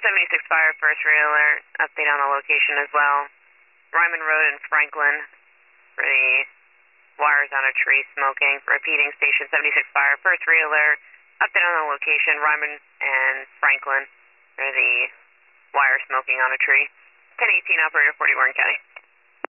76 Fire, first real alert. Update on the location as well. Ryman Road in Franklin for the wires on a tree smoking. Repeating, Station 76 Fire, first real alert. Update on the location, Ryman and Franklin for the wire smoking on a tree. 1018, operator 40 Warren County.